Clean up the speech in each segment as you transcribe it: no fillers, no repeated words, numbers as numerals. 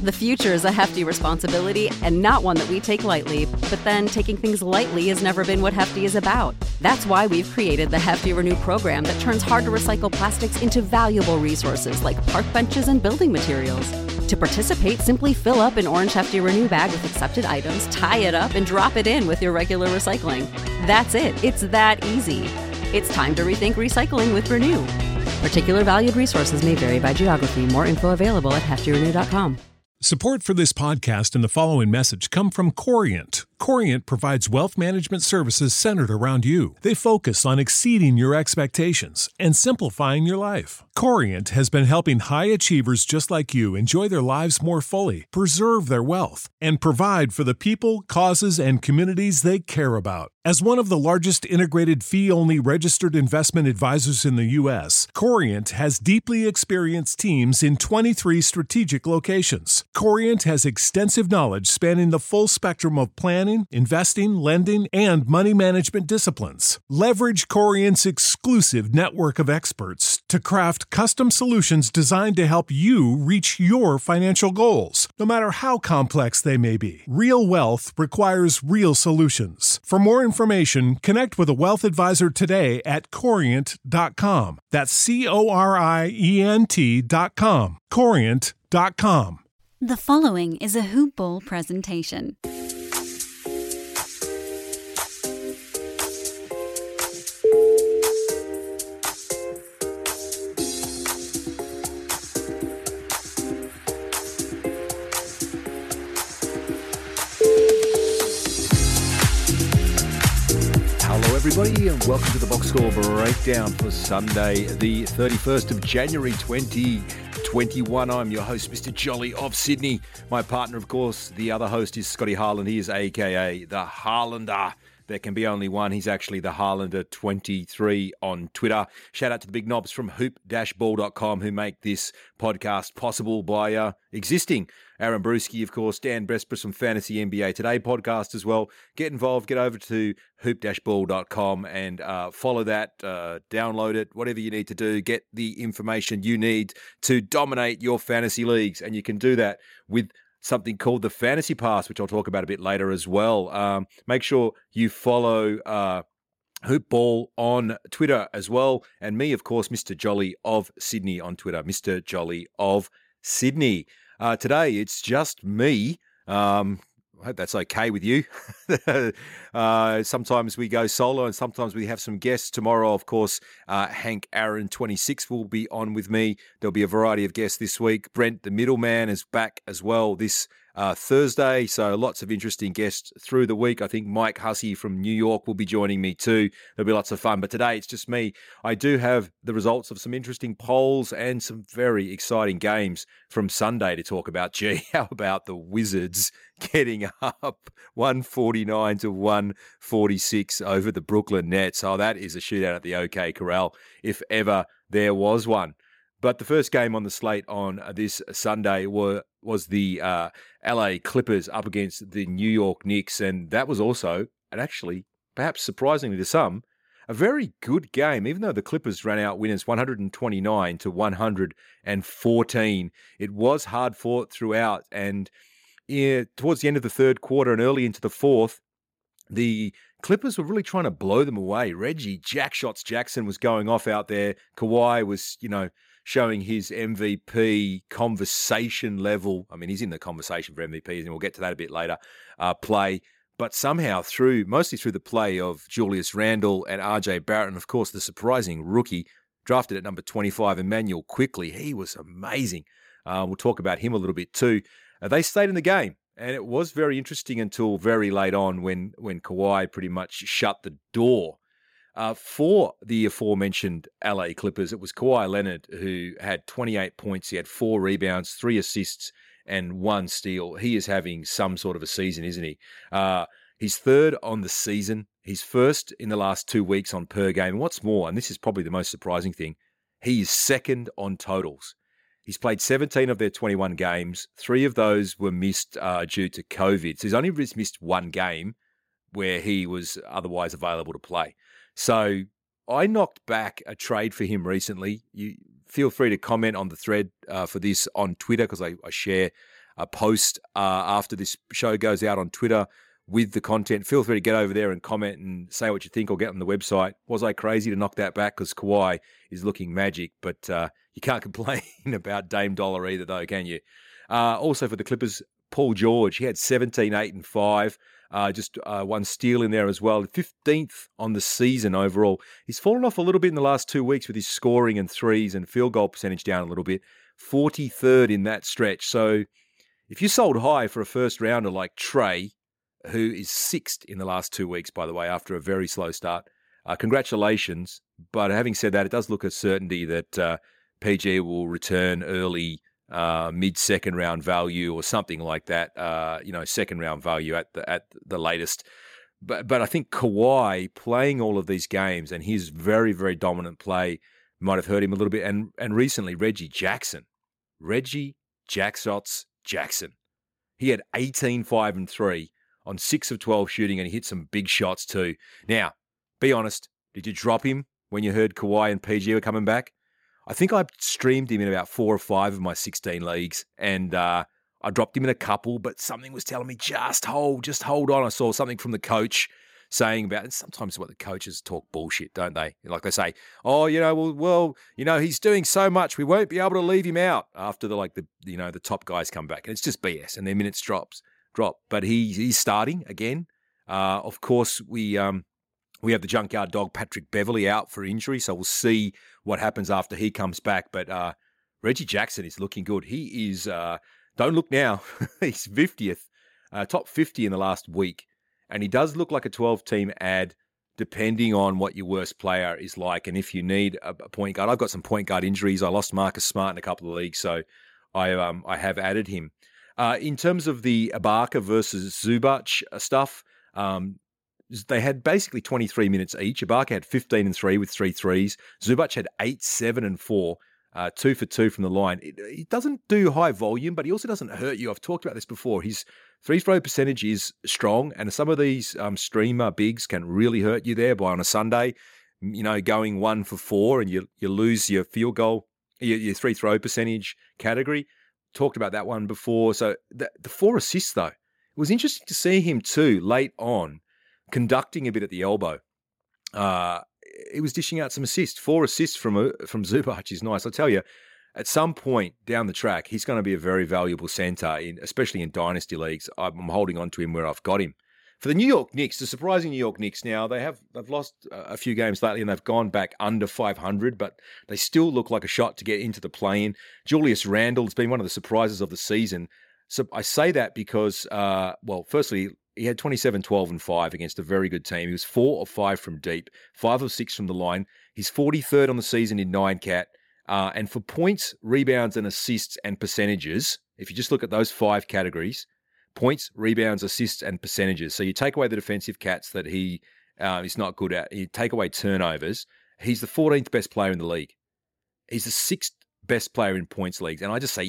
The future is a hefty responsibility and not one that we take lightly, but then taking things lightly has never been what Hefty is about. That's why we've created the Hefty Renew program that turns hard-to-recycle plastics into valuable resources like park benches and building materials. To participate, simply fill up an orange Hefty Renew bag with accepted items, tie it up, and drop it in with your regular recycling. That's it. It's that easy. It's time to rethink recycling with Renew. Particular valued resources may vary by geography. More info available at heftyrenew.com. Support for this podcast and the following message come from Corient. Corient provides wealth management services centered around you. They focus on exceeding your expectations and simplifying your life. Corient has been helping high achievers just like you enjoy their lives more fully, preserve their wealth, and provide for the people, causes, and communities they care about. As one of the largest integrated fee-only registered investment advisors in the U.S., Corient has deeply experienced teams in 23 strategic locations. Corient has extensive knowledge spanning the full spectrum of planning, investing, lending, and money management disciplines. Leverage Corient's exclusive network of experts to craft custom solutions designed to help you reach your financial goals, no matter how complex they may be. Real wealth requires real solutions. For more information, connect with a wealth advisor today at Corient.com. That's Corient.com. Corient.com. The following is a Hoop Ball presentation. Hello everybody and welcome to the Box Score Breakdown for Sunday the 31st of January 2021. I'm your host, Mr. Jolly of Sydney. My partner, of course, the other host is Scotty Harland. He is aka the Harlander. There can be only one. He's actually the Harlander23 on Twitter. Shout out to the big knobs from hoop-ball.com who make this podcast possible by existing. Aaron Brewski, of course, Dan Brespers from Fantasy NBA Today podcast as well. Get involved. Get over to hoop-ball.com and follow that, download it, whatever you need to do. Get the information you need to dominate your fantasy leagues. And you can do that with something called the Fantasy Pass, which I'll talk about a bit later as well. Make sure you follow Hoop Ball on Twitter as well. And me, of course, Mr. Jolly of Sydney on Twitter. Mr. Jolly of Sydney. Today, it's just me. I hope that's okay with you. Sometimes we go solo and sometimes we have some guests. Tomorrow, of course, Hank Aaron 26 will be on with me. There'll be a variety of guests this week. Brent, the middleman, is back as well this Thursday. So lots of interesting guests through the week. I think Mike Hussey from New York will be joining me too. There'll be lots of fun. But today, it's just me. I do have the results of some interesting polls and some very exciting games from Sunday to talk about. Gee, how about the Wizards getting up 149 to 146 over the Brooklyn Nets? Oh, that is a shootout at the OK Corral, if ever there was one. But the first game on the slate on this Sunday was the LA Clippers up against the New York Knicks. And that was also, and actually, perhaps surprisingly to some, a very good game. Even though the Clippers ran out winners 129 to 114, it was hard fought throughout. And towards the end of the third quarter and early into the fourth, the Clippers were really trying to blow them away. Reggie Jackshots Jackson was going off out there. Kawhi was, showing his MVP conversation level. I mean, he's in the conversation for MVP, and we'll get to that a bit later, play. But somehow mostly through the play of Julius Randle and RJ Barrett, and of course the surprising rookie drafted at number 25, Emmanuel Quickley. He was amazing. We'll talk about him a little bit too. They stayed in the game, and it was very interesting until very late on when Kawhi pretty much shut the door. For the aforementioned LA Clippers, it was Kawhi Leonard who had 28 points. He had 4 rebounds, 3 assists, and 1 steal. He is having some sort of a season, isn't he? He's third on the season. He's first in the last 2 weeks on per game. And what's more, and this is probably the most surprising thing, he is second on totals. He's played 17 of their 21 games. 3 of those were missed due to COVID. So he's only missed 1 game where he was otherwise available to play. So I knocked back a trade for him recently. You feel free to comment on the thread for this on Twitter because I share post after this show goes out on Twitter with the content. Feel free to get over there and comment and say what you think, or get on the website. Was I crazy to knock that back? Because Kawhi is looking magic, but you can't complain about Dame Dollar either, though, can you? Also for the Clippers, Paul George, he had 17, 8, and 5. Just one steal in there as well. 15th on the season overall. He's fallen off a little bit in the last 2 weeks with his scoring and threes and field goal percentage down a little bit. 43rd in that stretch. So if you sold high for a first rounder like Trey, who is 6th in the last 2 weeks, by the way, after a very slow start, congratulations. But having said that, it does look a certainty that PG will return early, mid-second round value or something like that, second round value at the latest. But I think Kawhi playing all of these games and his very, very dominant play might have hurt him a little bit. And recently, Reggie Jackson. He had 18, 5, and 3 on 6 of 12 shooting, and he hit some big shots too. Now, be honest, did you drop him when you heard Kawhi and PG were coming back? I think I streamed him in about 4 or 5 of my 16 leagues, and I dropped him in a couple, but something was telling me, just hold on. I saw something from the coach saying about, and sometimes what the coaches talk bullshit, don't they? Like they say, he's doing so much, we won't be able to leave him out after the top guys come back. And it's just BS, and their minutes drop. But he's starting again. Of course, we have the junkyard dog Patrick Beverley out for injury, so we'll see what happens after he comes back. But Reggie Jackson is looking good. He is, don't look now, he's 50th, top 50 in the last week. And he does look like a 12-team ad, depending on what your worst player is like. And if you need a point guard, I've got some point guard injuries. I lost Marcus Smart in a couple of leagues, so I have added him. In terms of the Ibaka versus Zubac stuff, they had basically 23 minutes each. Ibaka had 15 and 3 with 3 threes. Zubac had 8, 7, and 4, 2 for 2 from the line. He doesn't do high volume, but he also doesn't hurt you. I've talked about this before. His free throw percentage is strong, and some of these streamer bigs can really hurt you there on a Sunday, going 1 for 4, and you lose your field goal, your free throw percentage category. Talked about that one before. So the 4 assists, though, it was interesting to see him too late on, conducting a bit at the elbow. He was dishing out some assists. 4 assists from Zubac is nice. I'll tell you, at some point down the track, he's going to be a very valuable center, especially in dynasty leagues. I'm holding on to him where I've got him. For the New York Knicks, the surprising New York Knicks now, they've lost a few games lately and they've gone back under 500, but they still look like a shot to get into the play-in. Julius Randle's been one of the surprises of the season. So I say that because, firstly, he had 27, 12, and 5 against a very good team. He was 4 of 5 from deep, 5 of 6 from the line. He's 43rd on the season in 9-cat. And for points, rebounds, and assists and percentages, if you just look at those 5 categories, points, rebounds, assists, and percentages. So you take away the defensive cats that he is not good at. You take away turnovers. He's the 14th best player in the league. He's the 6th best player in points leagues. And I just say,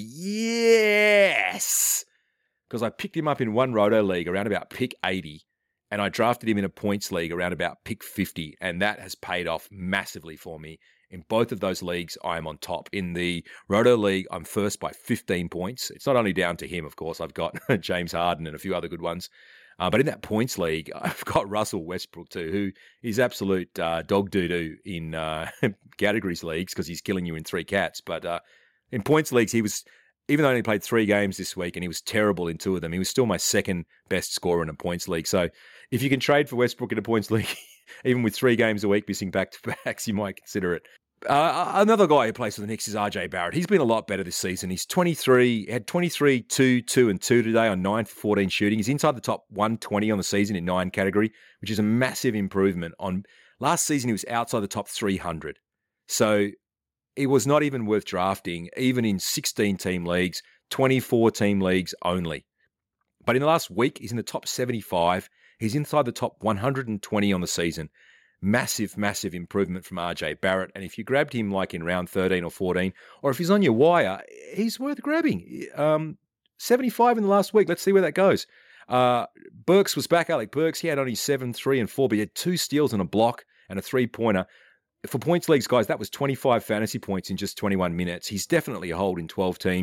yes! Because I picked him up in one Roto league around about pick 80, and I drafted him in a points league around about pick 50, and that has paid off massively for me. In both of those leagues, I am on top. In the Roto League, I'm first by 15 points. It's not only down to him, of course. I've got James Harden and a few other good ones. But in that points league, I've got Russell Westbrook too, who is absolute dog doo-doo in categories leagues because he's killing you in 3 cats. But in points leagues, he was, even though he only played 3 games this week and he was terrible in 2 of them, he was still my 2nd best scorer in a points league. So if you can trade for Westbrook in a points league, even with 3 games a week missing back-to-backs, you might consider it. Another guy who plays for the Knicks is RJ Barrett. He's been a lot better this season. He's 23, had 23, 2, 2, and 2 today on 9 for 14 shooting. He's inside the top 120 on the season in 9 category, which is a massive improvement. On last season, he was outside the top 300. So it was not even worth drafting, even in 16-team leagues, 24-team leagues only. But in the last week, he's in the top 75. He's inside the top 120 on the season. Massive, massive improvement from RJ Barrett. And if you grabbed him like in round 13 or 14, or if he's on your wire, he's worth grabbing. 75 in the last week. Let's see where that goes. Burks was back, Alec Burks. He had only 7, 3, and 4, but he had 2 steals and a block and a 3-pointer. For points leagues, guys, that was 25 fantasy points in just 21 minutes. He's definitely a hold in 12 teams.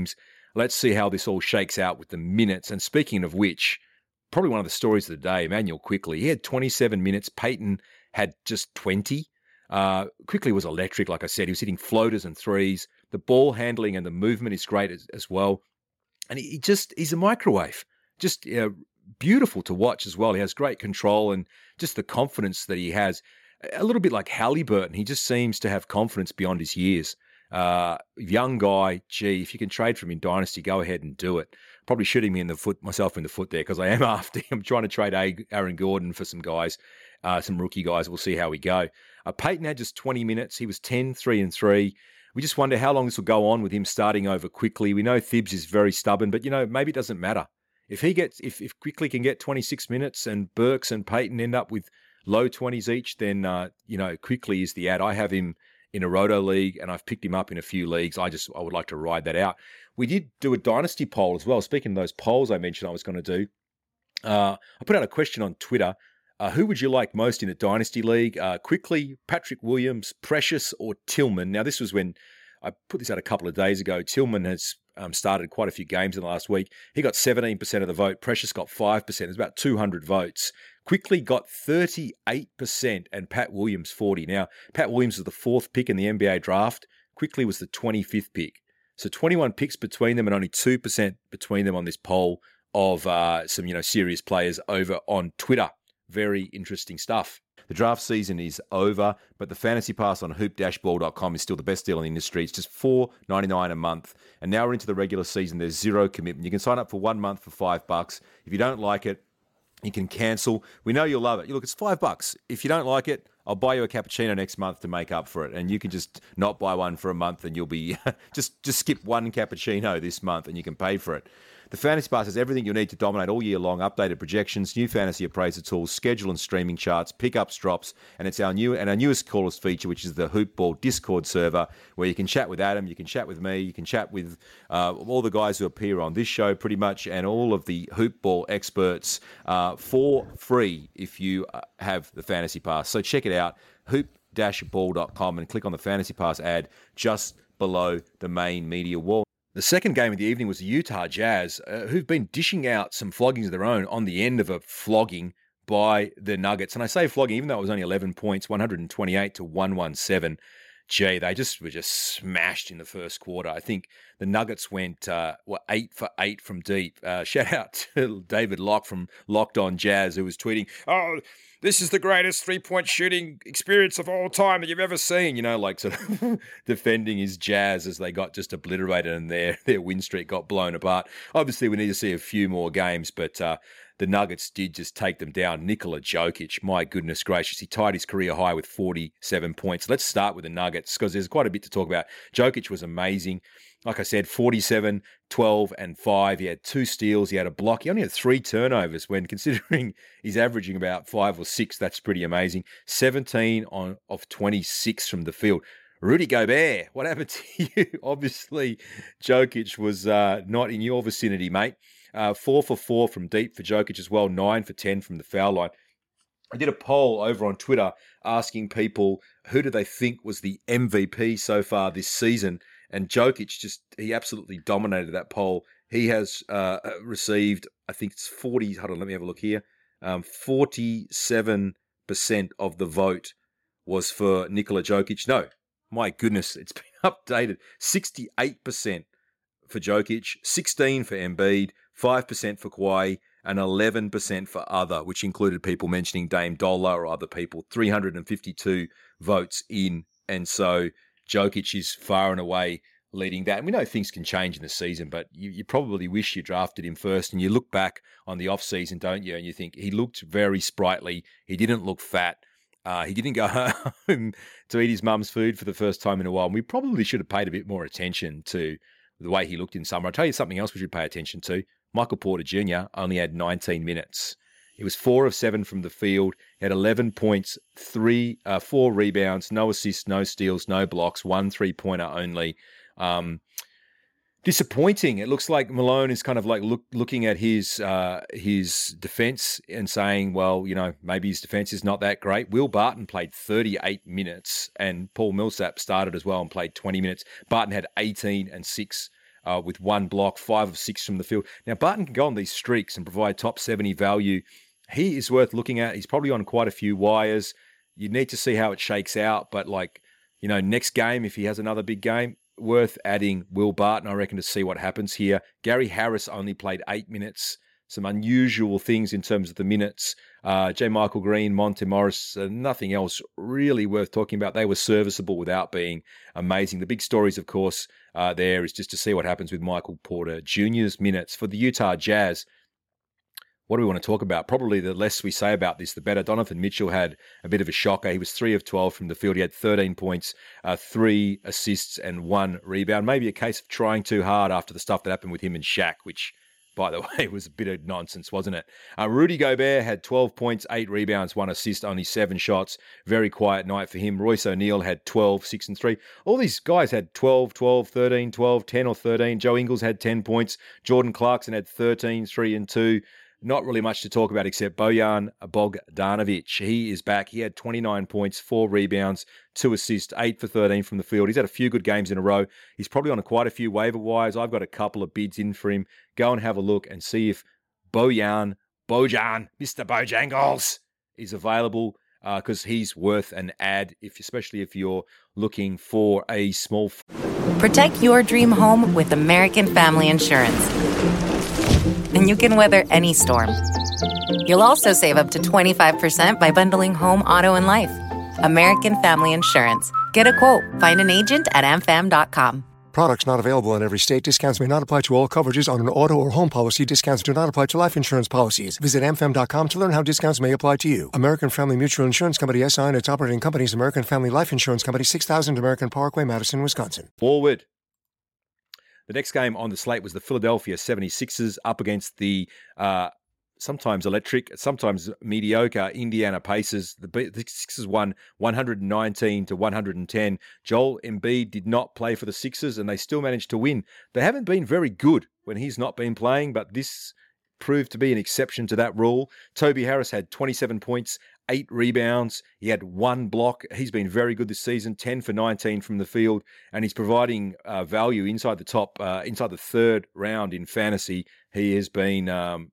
let's see how this all shakes out with the minutes. And speaking of which, probably one of the stories of the day, Emmanuel Quickley. He had 27 minutes. Peyton had just 20. Quickley was electric, like I said. He was hitting floaters and threes. The ball handling and the movement is great as well. And he's a microwave. Just beautiful to watch as well. He has great control and just the confidence that he has. A little bit like Halliburton. He just seems to have confidence beyond his years. Young guy, gee, if you can trade for him in Dynasty, go ahead and do it. Probably shooting me myself in the foot there because I am after him. I'm trying to trade Aaron Gordon for some guys, some rookie guys. We'll see how we go. Peyton had just 20 minutes. He was 10, 3 and 3. We just wonder how long this will go on with him starting over Quickley. We know Thibs is very stubborn, but maybe it doesn't matter. If Quickley can get 26 minutes and Burks and Peyton end up with low 20s each, then Quickley is the ad. I have him in a Roto league, and I've picked him up in a few leagues. I would like to ride that out. We did do a dynasty poll as well. Speaking of those polls I mentioned I was going to do, I put out a question on Twitter. Who would you like most in a dynasty league? Quickley, Patrick Williams, Precious, or Tillman? Now, this was when I put this out a couple of days ago. Tillman has started quite a few games in the last week. He got 17% of the vote. Precious got 5%. It's about 200 votes. Quickley got 38% and Pat Williams 40%. Now, Pat Williams was the 4th pick in the NBA draft. Quickley was the 25th pick. So 21 picks between them and only 2% between them on this poll of some serious players over on Twitter. Very interesting stuff. The draft season is over, but the Fantasy Pass on hoop-ball.com is still the best deal in the industry. It's just $4.99 a month. And now we're into the regular season. There's zero commitment. You can sign up for 1 month for $5. If you don't like it, you can cancel. We know you'll love it. Look, it's $5. If you don't like it, I'll buy you a cappuccino next month to make up for it. And you can just not buy one for a month and you'll be just skip one cappuccino this month and you can pay for it. The Fantasy Pass has everything you need to dominate all year long, updated projections, new fantasy appraiser tools, schedule and streaming charts, pickups, drops, and it's our newest callers feature, which is the Hoop Ball Discord server, where you can chat with Adam, you can chat with me, you can chat with all the guys who appear on this show pretty much, and all of the Hoop Ball experts for free if you have the Fantasy Pass. So check it out, hoop-ball.com, and click on the Fantasy Pass ad just below the main media wall. The second game of the evening was the Utah Jazz, who've been dishing out some floggings of their own on the end of a flogging by the Nuggets. And I say flogging, even though it was only 11 points, 128 to 117. Gee, they were just smashed in the first quarter. I think the Nuggets went 8 for 8 from deep. Shout out to David Locke from Locked On Jazz, who was tweeting, "Oh, this is the greatest three-point shooting experience of all time that you've ever seen." Sort of defending his Jazz as they got just obliterated and their win streak got blown apart. Obviously, we need to see a few more games, but the Nuggets did just take them down. Nikola Jokic, my goodness gracious, he tied his career high with 47 points. Let's start with the Nuggets because there's quite a bit to talk about. Jokic was amazing. Like I said, 47, 12, and 5. He had 2 steals. He had a block. He only had 3 turnovers when considering he's averaging about 5 or 6. That's pretty amazing. 17 of 26 from the field. Rudy Gobert, what happened to you? Obviously, Jokic was not in your vicinity, mate. 4 for 4 from deep for Jokic as well. 9 for 10 from the foul line. I did a poll over on Twitter asking people who do they think was the MVP so far this season. And Jokic he absolutely dominated that poll. He has received, I think it's 40, hold on, let me have a look here. 47% of the vote was for Nikola Jokic. No, my goodness, it's been updated. 68% for Jokic, 16% for Embiid, 5% for Kawhi, and 11% for other, which included people mentioning Dame Dolla or other people. 352 votes in, and so Jokic is far and away leading that. And we know things can change in the season, but you probably wish you drafted him first. And you look back on the off-season, don't you? And you think he looked very sprightly. He didn't look fat. He didn't go home to eat his mum's food for the first time in a while. And we probably should have paid a bit more attention to the way he looked in summer. I'll tell you something else we should pay attention to. Michael Porter Jr. only had 19 minutes. He was 4 of 7 from the field. He had 11 points, 4 rebounds, no assists, no steals, no blocks, 1 3-pointer only. Disappointing. It looks like Malone is kind of like looking at his defense and saying, well, maybe his defense is not that great. Will Barton played 38 minutes and Paul Millsap started as well and played 20 minutes. Barton had 18 and 6 with 1 block, 5 of 6 from the field. Now, Barton can go on these streaks and provide top 70 value. He is worth looking at. He's probably on quite a few wires. You need to see how it shakes out. But, next game, if he has another big game, worth adding Will Barton, I reckon, to see what happens here. Gary Harris only played 8 minutes. Some unusual things in terms of the minutes. J. Michael Green, Monte Morris, nothing else really worth talking about. They were serviceable without being amazing. The big stories, of course, there is just to see what happens with Michael Porter Jr.'s minutes. For the Utah Jazz, what do we want to talk about? Probably the less we say about this, the better. Donovan Mitchell had a bit of a shocker. He was 3 of 12 from the field. He had 13 points, 3 assists and 1 rebound. Maybe a case of trying too hard after the stuff that happened with him and Shaq, which, by the way, was a bit of nonsense, wasn't it? Rudy Gobert had 12 points, 8 rebounds, 1 assist, only 7 shots. Very quiet night for him. Royce O'Neal had 12, 6 and 3. All these guys had 12, 12, 13, 12, 10 or 13. Joe Ingles had 10 points. Jordan Clarkson had 13, 3 and 2. Not really much to talk about except Bojan Bogdanovic. He is back. He had 29 points, 4 rebounds, 2 assists, 8 for 13 from the field. He's had a few good games in a row. He's probably on quite a few waiver wires. I've got a couple of bids in for him. Go and have a look and see if Bojan, Mr. Bojangles, is available because he's worth an ad, especially if you're looking for a small... Protect your dream home with American Family Insurance. And you can weather any storm. You'll also save up to 25% by bundling home, auto, and life. American Family Insurance. Get a quote. Find an agent at amfam.com. Products not available in every state. Discounts may not apply to all coverages on an auto or home policy. Discounts do not apply to life insurance policies. Visit amfam.com to learn how discounts may apply to you. American Family Mutual Insurance Company, SI, and its operating companies, American Family Life Insurance Company, 6000 American Parkway, Madison, Wisconsin. Forward. The next game on the slate was the Philadelphia 76ers up against the sometimes electric, sometimes mediocre Indiana Pacers. The Sixers won 119-110. Joel Embiid did not play for the Sixers, and they still managed to win. They haven't been very good when he's not been playing, but this proved to be an exception to that rule. Toby Harris had 27 points, 8 rebounds. He had 1 block. He's been very good this season, 10 for 19 from the field, and he's providing value inside the third round in fantasy. He has been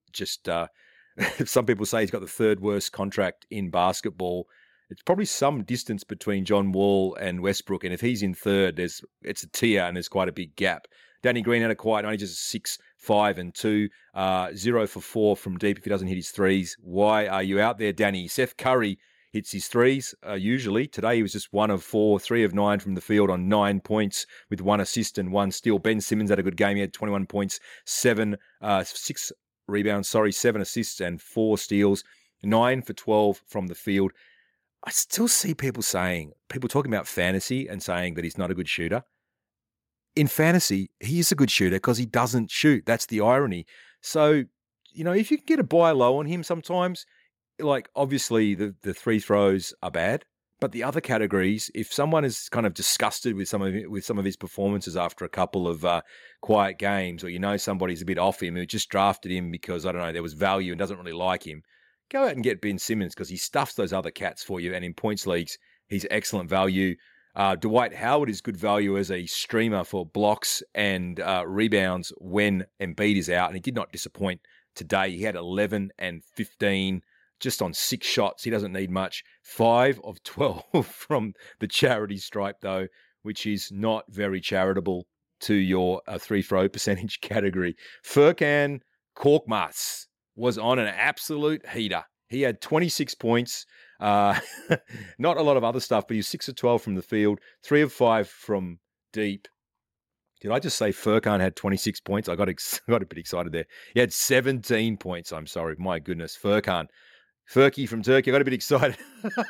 some people say he's got the third worst contract in basketball. It's probably some distance between John Wall and Westbrook, and if he's in third, it's a tier and there's quite a big gap. Danny Green had a quiet night, just 6, 5 and 2, 0 for 4 from deep if he doesn't hit his threes. Why are you out there, Danny? Seth Curry hits his threes usually. Today he was just 1 of 4, 3 of 9 from the field on 9 points with 1 assist and 1 steal. Ben Simmons had a good game. He had 21 points, 6 rebounds, 7 assists and 4 steals, 9 for 12 from the field. I still see people talking about fantasy and saying that he's not a good shooter. In fantasy, he is a good shooter because he doesn't shoot. That's the irony. So, if you can get a buy low on him sometimes, obviously the free throws are bad, but the other categories, if someone is kind of disgusted with some of his performances after a couple of quiet games, or somebody's a bit off him who just drafted him because, I don't know, there was value and doesn't really like him, go out and get Ben Simmons because he stuffs those other cats for you, and in points leagues, he's excellent value. Dwight Howard is good value as a streamer for blocks and rebounds when Embiid is out, and he did not disappoint today. He had 11 and 15 just on 6 shots. He doesn't need much. 5 of 12 from the charity stripe, though, which is not very charitable to your free throw percentage category. Furkan Korkmaz was on an absolute heater. He had 26 points. Not a lot of other stuff, but he was 6 of 12 from the field, 3 of 5 from deep. Did I just say Furkan had 26 points? I got a bit excited there. He had 17 points. I'm sorry. My goodness. Furky from Turkey. I got a bit excited.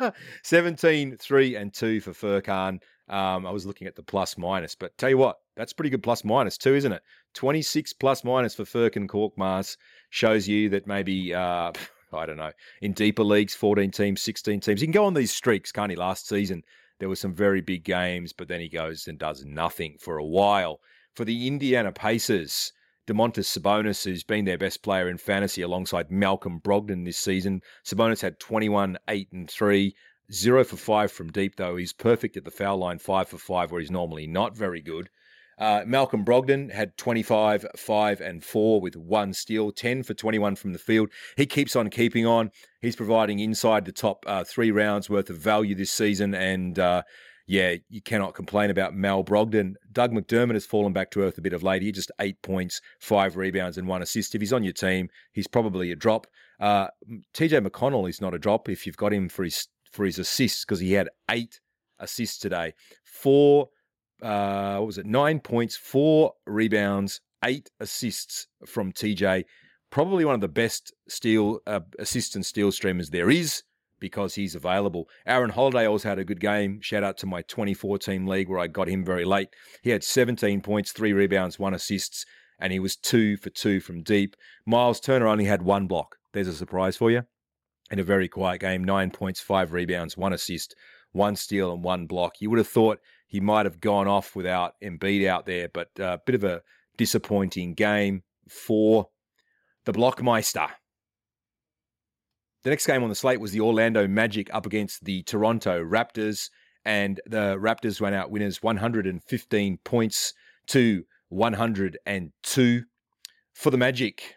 17, 3 and 2 for Furkan. I was looking at the plus minus, but tell you what, that's pretty good plus minus too, isn't it? 26 plus minus for Furkan Korkmaz shows you that maybe... I don't know, in deeper leagues, 14 teams, 16 teams. He can go on these streaks, can't he? Last season, there were some very big games, but then he goes and does nothing for a while. For the Indiana Pacers, Domantas Sabonis, who's been their best player in fantasy alongside Malcolm Brogdon this season. Sabonis had 21, 8 and 3, 0 for 5 from deep, though. He's perfect at the foul line, 5 for 5, where he's normally not very good. Malcolm Brogdon had 25, 5 and 4 with 1 steal, 10 for 21 from the field. He keeps on keeping on. He's providing inside the top 3 rounds worth of value this season. And you cannot complain about Mal Brogdon. Doug McDermott has fallen back to earth a bit of late. He just 8 points, 5 rebounds and 1 assist. If he's on your team, he's probably a drop. TJ McConnell is not a drop if you've got him for his assists, because he had 8 assists today. 9 points, 4 rebounds, 8 assists from TJ. Probably one of the best assist and steal streamers there is, because he's available. Aaron Holiday also had a good game. Shout out to my 24-team league where I got him very late. He had 17 points, 3 rebounds, 1 assists, and he was 2 for 2 from deep. Miles Turner only had 1 block. There's a surprise for you. In a very quiet game, 9 points, 5 rebounds, 1 assist, 1 steal and 1 block. You would have thought he might have gone off without Embiid out there, but a bit of a disappointing game for the Blockmeister. The next game on the slate was the Orlando Magic up against the Toronto Raptors, and the Raptors ran out winners 115 points to 102. For the Magic,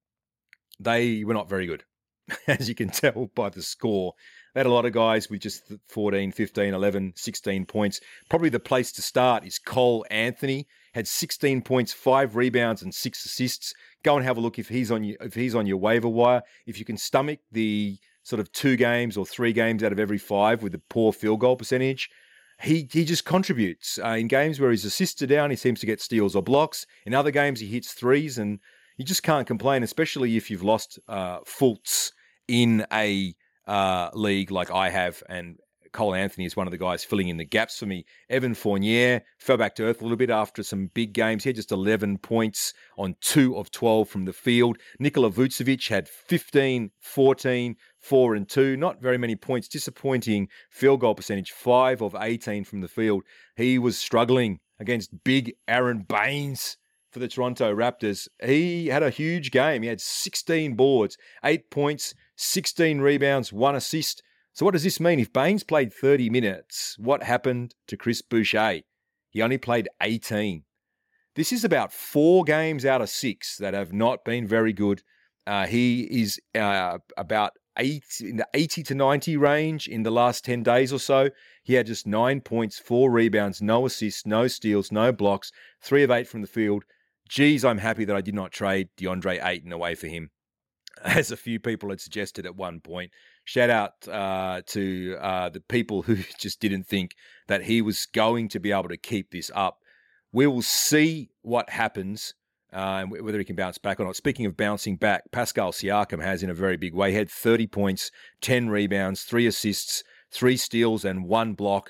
they were not very good, as you can tell by the score. They had a lot of guys with just 14, 15, 11, 16 points. Probably the place to start is Cole Anthony. Had 16 points, 5 rebounds, and 6 assists. Go and have a look if he's on your waiver wire. If you can stomach the sort of 2 games or 3 games out of every 5 with the poor field goal percentage, he just contributes. In games where his assists are down, he seems to get steals or blocks. In other games, he hits threes, and you just can't complain, especially if you've lost Fultz in a league like I have, and Cole Anthony is one of the guys filling in the gaps for me. Evan Fournier fell back to earth a little bit after some big games. He had just 11 points on 2 of 12 from the field. Nikola Vucevic had 15, 14, 4 and 2. Not very many points. Disappointing field goal percentage, 5 of 18 from the field. He was struggling against big Aaron Baines for the Toronto Raptors. He had a huge game. He had 16 boards, 8 points, 16 rebounds, 1 assist. So what does this mean? If Baines played 30 minutes, what happened to Chris Boucher? He only played 18. This is about 4 games out of 6 that have not been very good. He is about in the 80 to 90 range in the last 10 days or so. He had just 9 points, 4 rebounds, no assists, no steals, no blocks, 3 of 8 from the field. Geez, I'm happy that I did not trade DeAndre Ayton away for him, as a few people had suggested at one point. Shout out to the people who just didn't think that he was going to be able to keep this up. We will see what happens and whether he can bounce back or not. Speaking of bouncing back, Pascal Siakam has in a very big way. He had 30 points, 10 rebounds, 3 assists, 3 steals and 1 block,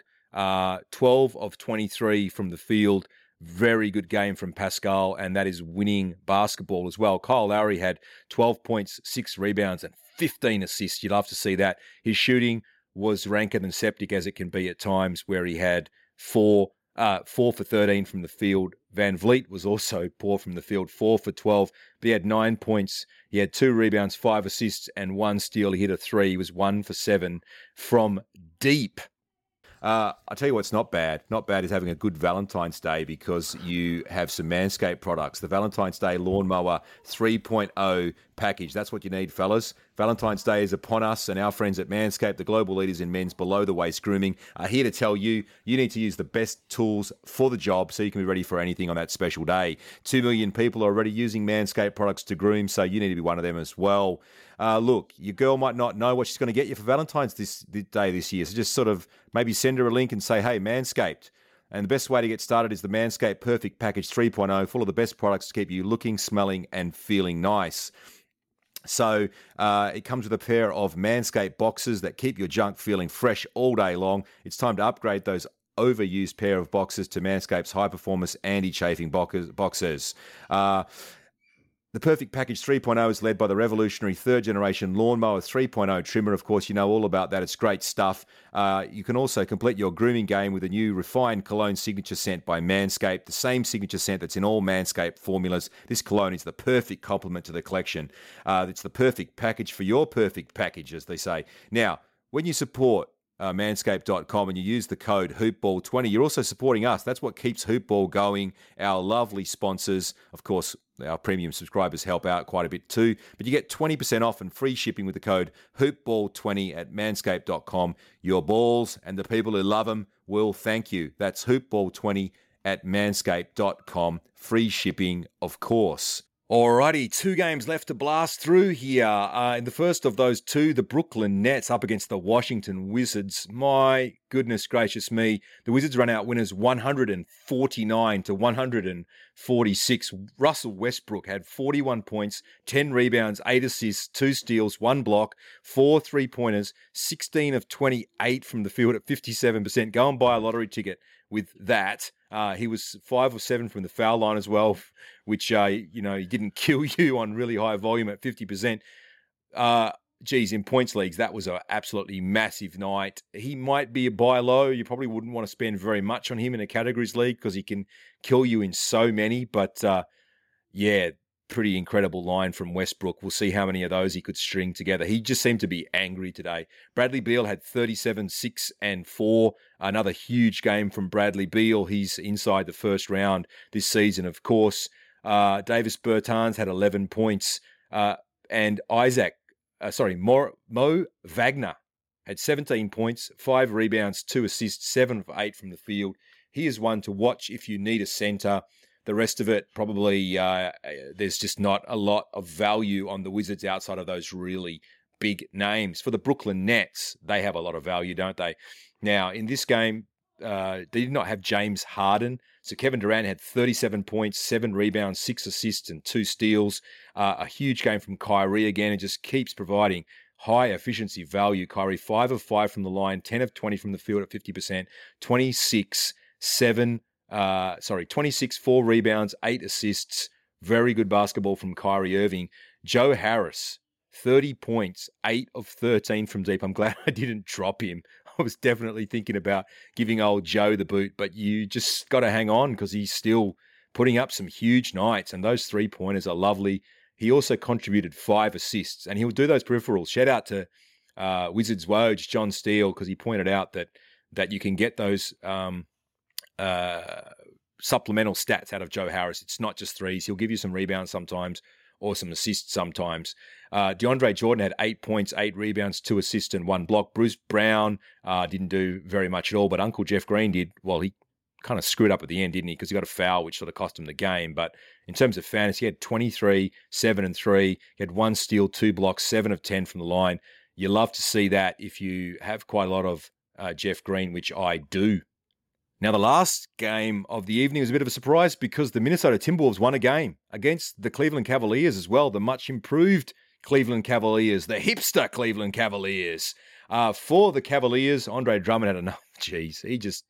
12 of 23 from the field. Very good game from Pascal, and that is winning basketball as well. Kyle Lowry had 12 points, 6 rebounds, and 15 assists. You'd love to see that. His shooting was ranker than septic as it can be at times, where he had 4 for 13 from the field. Van Vliet was also poor from the field, 4 for 12, but he had 9 points. He had 2 rebounds, 5 assists, and 1 steal. He hit a 3. He was 1 for 7 from deep. I'll tell you what's not bad. Not bad is having a good Valentine's Day, because you have some Manscaped products. The Valentine's Day Lawnmower 3.0 package. That's what you need, fellas. Valentine's Day is upon us, and our friends at Manscaped, the global leaders in men's below-the-waist grooming, are here to tell you need to use the best tools for the job so you can be ready for anything on that special day. 2 million people are already using Manscaped products to groom, so you need to be one of them as well. Look, your girl might not know what she's going to get you for Valentine's Day this year, so just sort of maybe send her a link and say, hey, Manscaped. And the best way to get started is the Manscaped Perfect Package 3.0, full of the best products to keep you looking, smelling, and feeling nice. So it comes with a pair of Manscaped boxes that keep your junk feeling fresh all day long. It's time to upgrade those overused pair of boxes to Manscaped's high-performance anti-chafing boxers. The Perfect Package 3.0 is led by the revolutionary third-generation Lawnmower 3.0 trimmer. Of course, you know all about that. It's great stuff. You can also complete your grooming game with a new refined cologne signature scent by Manscaped, the same signature scent that's in all Manscaped formulas. This cologne is the perfect complement to the collection. It's the perfect package for your perfect package, as they say. Now, when you support manscaped.com and you use the code HoopBall20, you're also supporting us. That's what keeps Hoopball going. Our lovely sponsors, of course, our premium subscribers help out quite a bit too. But you get 20% off and free shipping with the code HoopBall20 at manscaped.com. Your balls and the people who love them will thank you. That's HoopBall20 at manscaped.com. Free shipping, of course. Alrighty, 2 games left to blast through here. In the first of those 2, the Brooklyn Nets up against the Washington Wizards. My goodness gracious me. The Wizards run out winners 149 to 146. Russell Westbrook had 41 points, 10 rebounds, 8 assists, 2 steals, 1 block, 4 3-pointers, 16 of 28 from the field at 57%. Go and buy a lottery ticket with that. He was 5 of 7 from the foul line as well, which, he didn't kill you on really high volume at 50%. In points leagues, that was an absolutely massive night. He might be a buy low. You probably wouldn't want to spend very much on him in a categories league because he can kill you in so many. But, pretty incredible line from Westbrook. We'll see how many of those he could string together. He just seemed to be angry today. Bradley Beal had 37, 6, and 4. Another huge game from Bradley Beal. He's inside the first round this season, of course. Davis Bertans had 11 points. And Mo Wagner had 17 points, 5 rebounds, 2 assists, 7 of 8 from the field. He is one to watch if you need a center. The rest of it, probably there's just not a lot of value on the Wizards outside of those really big names. For the Brooklyn Nets, they have a lot of value, don't they? Now, in this game, they did not have James Harden. So Kevin Durant had 37 points, 7 rebounds, 6 assists, and 2 steals. A huge game from Kyrie again, and just keeps providing high efficiency value. Kyrie, 5 of 5 from the line, 10 of 20 from the field at 50%, 26, 4 rebounds, 8 assists. Very good basketball from Kyrie Irving. Joe Harris, 30 points, 8 of 13 from deep. I'm glad I didn't drop him. I was definitely thinking about giving old Joe the boot, but you just got to hang on because he's still putting up some huge nights, and those 3-pointers are lovely. He also contributed 5 assists, and he'll do those peripherals. Shout out to Wizards Woj, John Steele, because he pointed out that you can get those supplemental stats out of Joe Harris. It's not just threes. He'll give you some rebounds sometimes or some assists sometimes. DeAndre Jordan had 8 points, 8 rebounds, 2 assists, and 1 block. Bruce Brown didn't do very much at all, but Uncle Jeff Green did. Well, he kind of screwed up at the end, didn't he? Because he got a foul, which sort of cost him the game. But in terms of fantasy, he had 23, 7 and 3. He had 1 steal, 2 blocks, 7 of 10 from the line. You love to see that if you have quite a lot of Jeff Green, which I do. Now, the last game of the evening was a bit of a surprise because the Minnesota Timberwolves won a game against the Cleveland Cavaliers as well, the much improved Cleveland Cavaliers, the hipster Cleveland Cavaliers. For the Cavaliers, Andre Drummond had enough. He just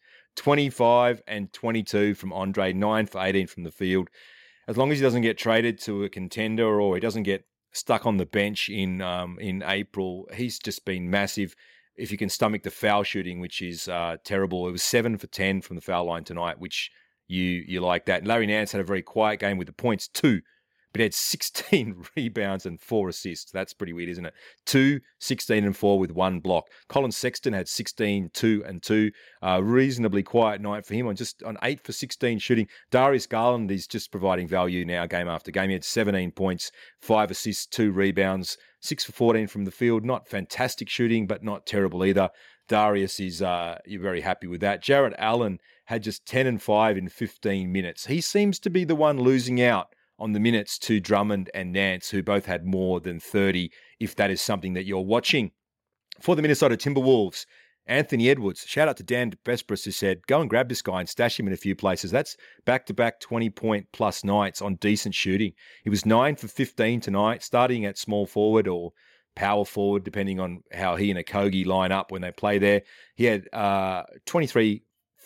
25 and 22 from Andre, 9 for 18 from the field. As long as he doesn't get traded to a contender or he doesn't get stuck on the bench in April, he's just been massive. If you can stomach the foul shooting, which is terrible. It was 7 for 10 from the foul line tonight, which you like that. And Larry Nance had a very quiet game with the points, 2, but he had 16 rebounds and 4 assists. That's pretty weird, isn't it? 2, 16, and 4 with 1 block. Colin Sexton had 16, 2, and 2. Reasonably quiet night for him on 8 for 16 shooting. Darius Garland is just providing value now game after game. He had 17 points, 5 assists, 2 rebounds, 6 for 14 from the field. Not fantastic shooting, but not terrible either. Darius is you're very happy with that. Jarrett Allen had just 10 and 5 in 15 minutes. He seems to be the one losing out on the minutes to Drummond and Nance, who both had more than 30, if that is something that you're watching. For the Minnesota Timberwolves, Anthony Edwards, shout out to Dan Vespris, who said, go and grab this guy and stash him in a few places. That's back-to-back 20-point plus nights on decent shooting. He was 9 for 15 tonight, starting at small forward or power forward, depending on how he and Okogie line up when they play there. He had 5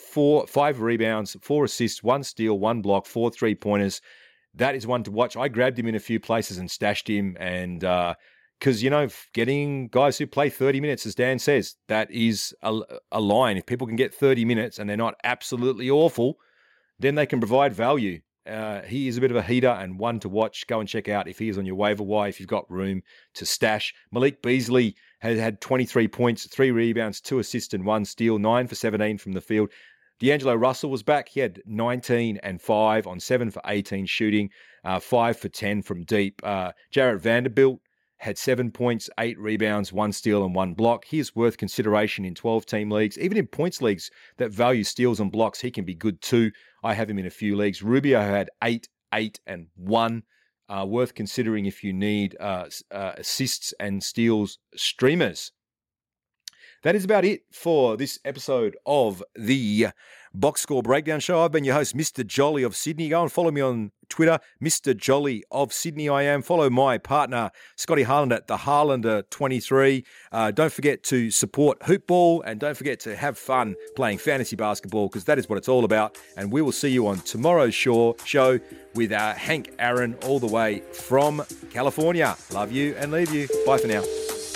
rebounds, 4 assists, 1 steal, 1 block, 4 3-pointers. That is one to watch. I grabbed him in a few places and stashed him, and because, getting guys who play 30 minutes, as Dan says, that is a line. If people can get 30 minutes and they're not absolutely awful, then they can provide value. He is a bit of a heater and one to watch. Go and check out if he is on your waiver wire, if you've got room to stash. Malik Beasley had 23 points, 3 rebounds, 2 assists and 1 steal, 9 for 17 from the field. D'Angelo Russell was back. He had 19 and 5 on 7 for 18 shooting, 5 for 10 from deep. Jarrett Vanderbilt had 7 points, 8 rebounds, 1 steal and 1 block. He is worth consideration in 12-team leagues. Even in points leagues that value steals and blocks, he can be good too. I have him in a few leagues. Rubio had 8, 8 and 1. Worth considering if you need assists and steals streamers. That is about it for this episode of the Box Score Breakdown Show. I've been your host, Mr. Jolly of Sydney. Go and follow me on Twitter, Mr. Jolly of Sydney I am. Follow my partner, Scotty Harland at the Harlander23. Don't forget to support Hoopball and don't forget to have fun playing fantasy basketball because that is what it's all about. And we will see you on tomorrow's show with Hank Aaron all the way from California. Love you and leave you. Bye for now.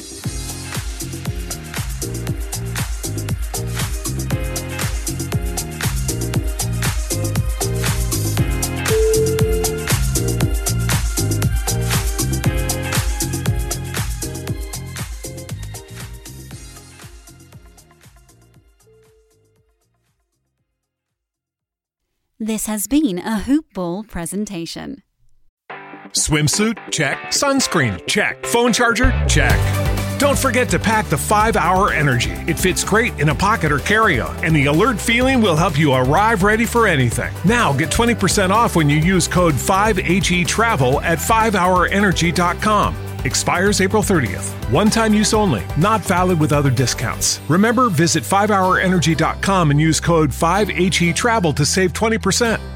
This has been a Hoop Ball presentation. Swimsuit? Check. Sunscreen? Check. Phone charger? Check. Don't forget to pack the 5-Hour Energy. It fits great in a pocket or carry-on, and the alert feeling will help you arrive ready for anything. Now get 20% off when you use code 5HETRAVEL at 5hourenergy.com. Expires April 30th. One-time use only. Not valid with other discounts. Remember, visit 5hourenergy.com and use code 5HETRAVEL to save 20%.